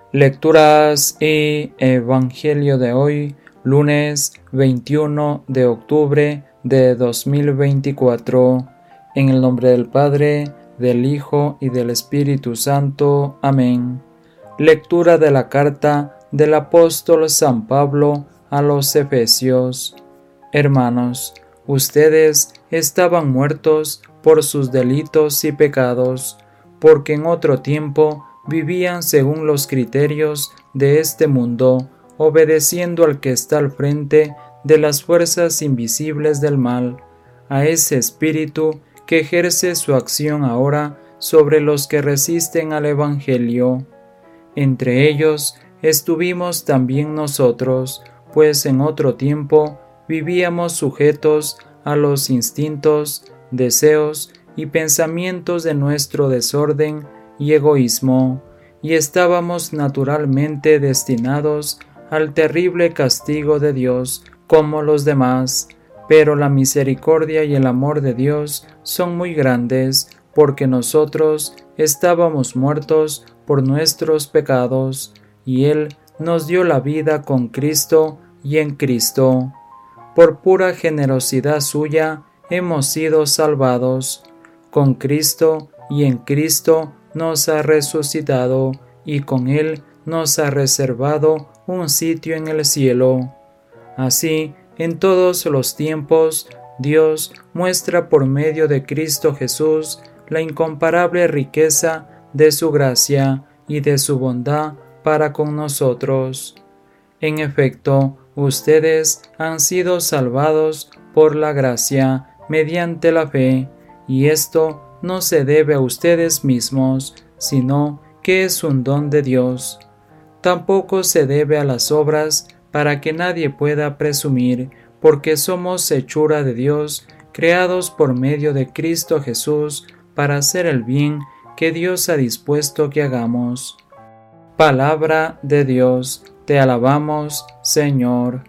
Lecturas y Evangelio de hoy, lunes 21 de octubre de 2024. En el nombre del Padre, del Hijo y del Espíritu Santo. Amén. Lectura de la carta del apóstol San Pablo a los Efesios. Hermanos, ustedes estaban muertos por sus delitos y pecados, porque en otro tiempo vivían según los criterios de este mundo, obedeciendo al que está al frente de las fuerzas invisibles del mal, a ese espíritu que ejerce su acción ahora sobre los que resisten al Evangelio. Entre ellos estuvimos también nosotros, pues en otro tiempo vivíamos sujetos a los instintos, deseos y pensamientos de nuestro desorden y egoísmo, y estábamos naturalmente destinados al terrible castigo de Dios como los demás. Pero la misericordia y el amor de Dios son muy grandes, porque nosotros estábamos muertos por nuestros pecados, y Él nos dio la vida con Cristo y en Cristo. Por pura generosidad suya hemos sido salvados. Con Cristo y en Cristo nos ha resucitado, y con Él nos ha reservado un sitio en el cielo. Así, en todos los tiempos, Dios muestra por medio de Cristo Jesús la incomparable riqueza de su gracia y de su bondad para con nosotros. En efecto, ustedes han sido salvados por la gracia mediante la fe, y esto no se debe a ustedes mismos, sino que es un don de Dios. Tampoco se debe a las obras, para que nadie pueda presumir, porque somos hechura de Dios, creados por medio de Cristo Jesús, para hacer el bien que Dios ha dispuesto que hagamos. Palabra de Dios, te alabamos, Señor.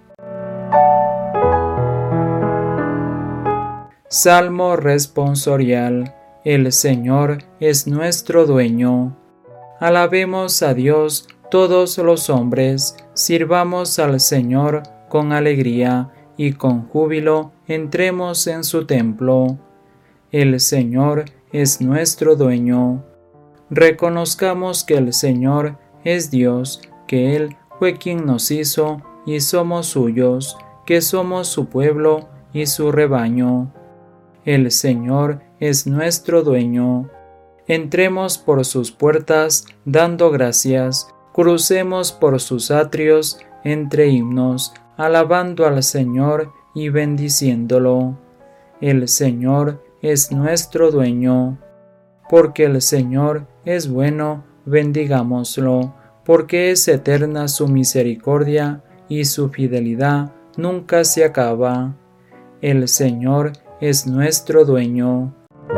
Salmo responsorial. El Señor es nuestro dueño. Alabemos a Dios todos los hombres, sirvamos al Señor con alegría y con júbilo entremos en su templo. El Señor es nuestro dueño. Reconozcamos que el Señor es Dios, que Él fue quien nos hizo y somos suyos, que somos su pueblo y su rebaño. El Señor es nuestro dueño. Entremos por sus puertas dando gracias, crucemos por sus atrios entre himnos, alabando al Señor y bendiciéndolo. El Señor es nuestro dueño. Porque el Señor es bueno, bendigámoslo, porque es eterna su misericordia y su fidelidad nunca se acaba. El Señor es nuestro dueño.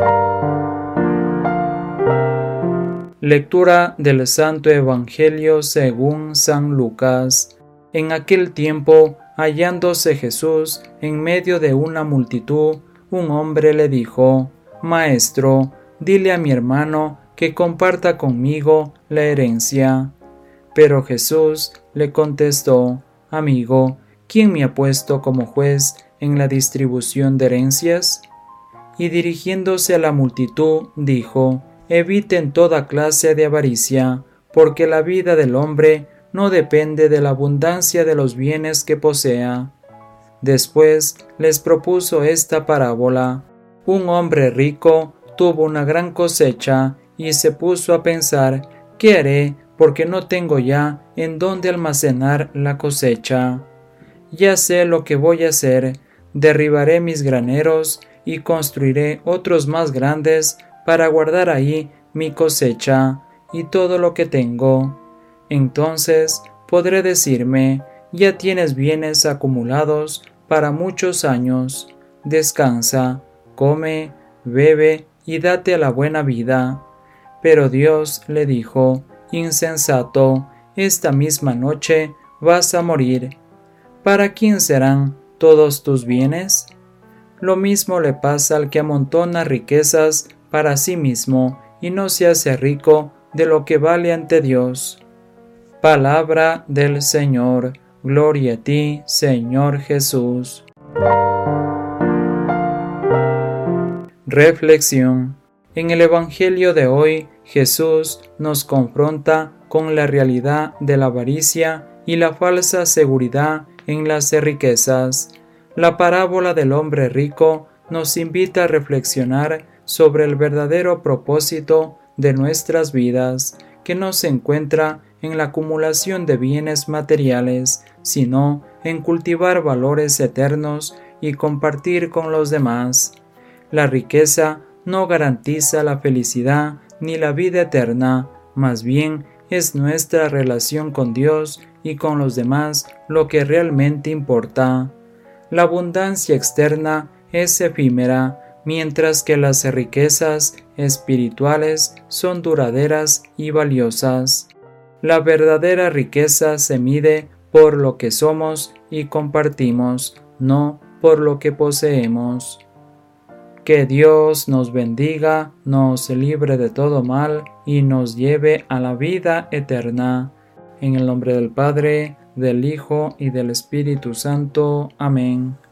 Lectura del Santo Evangelio según San Lucas. En aquel tiempo, hallándose Jesús en medio de una multitud, un hombre le dijo: Maestro, dile a mi hermano que comparta conmigo la herencia. Pero Jesús le contestó: Amigo, ¿quién me ha puesto como juez en la distribución de herencias? Y dirigiéndose a la multitud, dijo: Eviten toda clase de avaricia, porque la vida del hombre no depende de la abundancia de los bienes que posea. Después les propuso esta parábola: Un hombre rico tuvo una gran cosecha y se puso a pensar: ¿qué haré? Porque no tengo ya en dónde almacenar la cosecha. Ya sé lo que voy a hacer: derribaré mis graneros y construiré otros más grandes para guardar ahí mi cosecha y todo lo que tengo. Entonces podré decirme: ya tienes bienes acumulados para muchos años. Descansa, come, bebe y date a la buena vida. Pero Dios le dijo: Insensato, esta misma noche vas a morir. ¿Para quién serán todos tus bienes? Lo mismo le pasa al que amontona riquezas para sí mismo y no se hace rico de lo que vale ante Dios. Palabra del Señor. Gloria a ti, Señor Jesús. Reflexión. En el Evangelio de hoy, Jesús nos confronta con la realidad de la avaricia y la falsa seguridad en las riquezas. La parábola del hombre rico nos invita a reflexionar sobre el verdadero propósito de nuestras vidas, que no se encuentra en la acumulación de bienes materiales, sino en cultivar valores eternos y compartir con los demás. La riqueza no garantiza la felicidad ni la vida eterna, más bien es nuestra relación con Dios y con los demás lo que realmente importa. La abundancia externa es efímera, mientras que las riquezas espirituales son duraderas y valiosas. La verdadera riqueza se mide por lo que somos y compartimos, no por lo que poseemos. Que Dios nos bendiga, nos libre de todo mal y nos lleve a la vida eterna. En el nombre del Padre, del Hijo y del Espíritu Santo. Amén.